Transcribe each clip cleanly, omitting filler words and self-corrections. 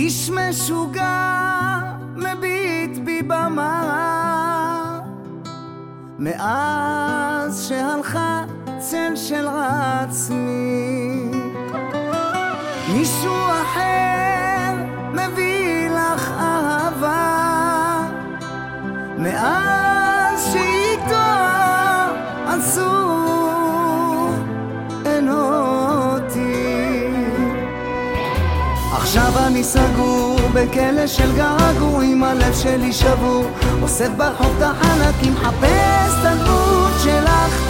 איש משוגע מביט בי במראה, מאז שהלכה צל של עצמי. מישהו אחר מביא לך אהבה, מאז שאיתו עצוב אין אותי. עכשיו אני סגור בכלא של געגועים, הלב שלי שבור, אוסף ברחוב את החלקים, מחפש את הדמות שלך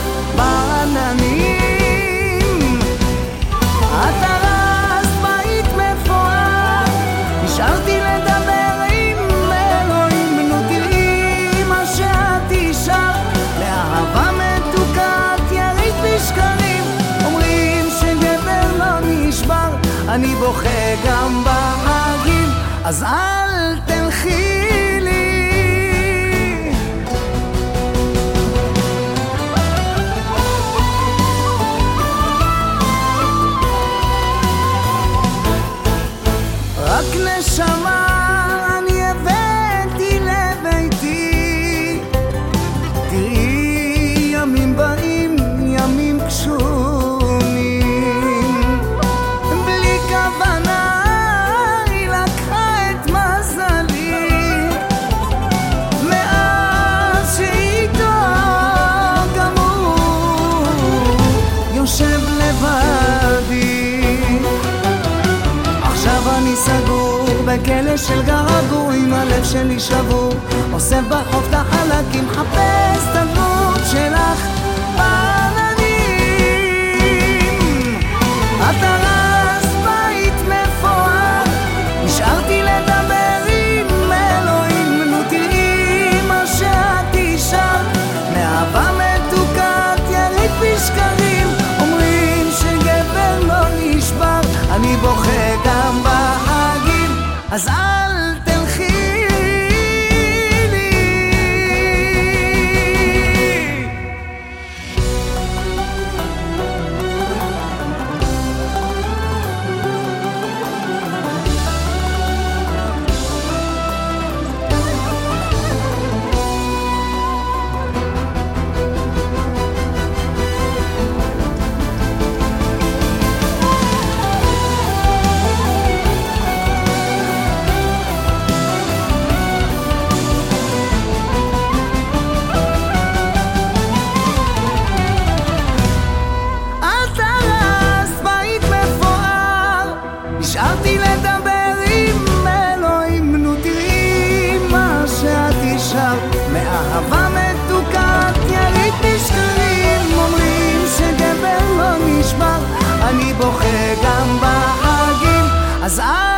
בעננים. את הרסת בית מפואר, נשארתי לדבר עם אלוהים. נו תראי מה שאת אישרת, לאהבה מתוקה את ירית בשקרים. אומרים שגבר לא נשבר, אני בוכה גם בחגים, אז אל תלכי לי. רק נשמה אני הבאתי לביתי, תראי ימים באים ימים קשורים, בלי כוונה היא לקחה את מזלי, מאז שאיתו גם הוא יושב לבדי. עכשיו אני סגור בכלא של געגועים, הלב שלי שבור, אוסף בחוף את החלקים, מחפש את הדמות שלך בעננים. את הרסת בית מפואר, נשארתי לדבר עם אלוהים. נו תראי מה שאת אישרת, מאהבה מתוקה את ירית בשקרים. אומרים שגבר לא נשבר, אני בוכה גם בחגים, אז אל תלכי לי. נשארתי לדבר עם אלוהים. נו תראי מה שאת אישרת, מאהבה מתוקה את ירית בשקרים. אומרים שגבר לא נשבר, אני בוכה גם בחגים, אז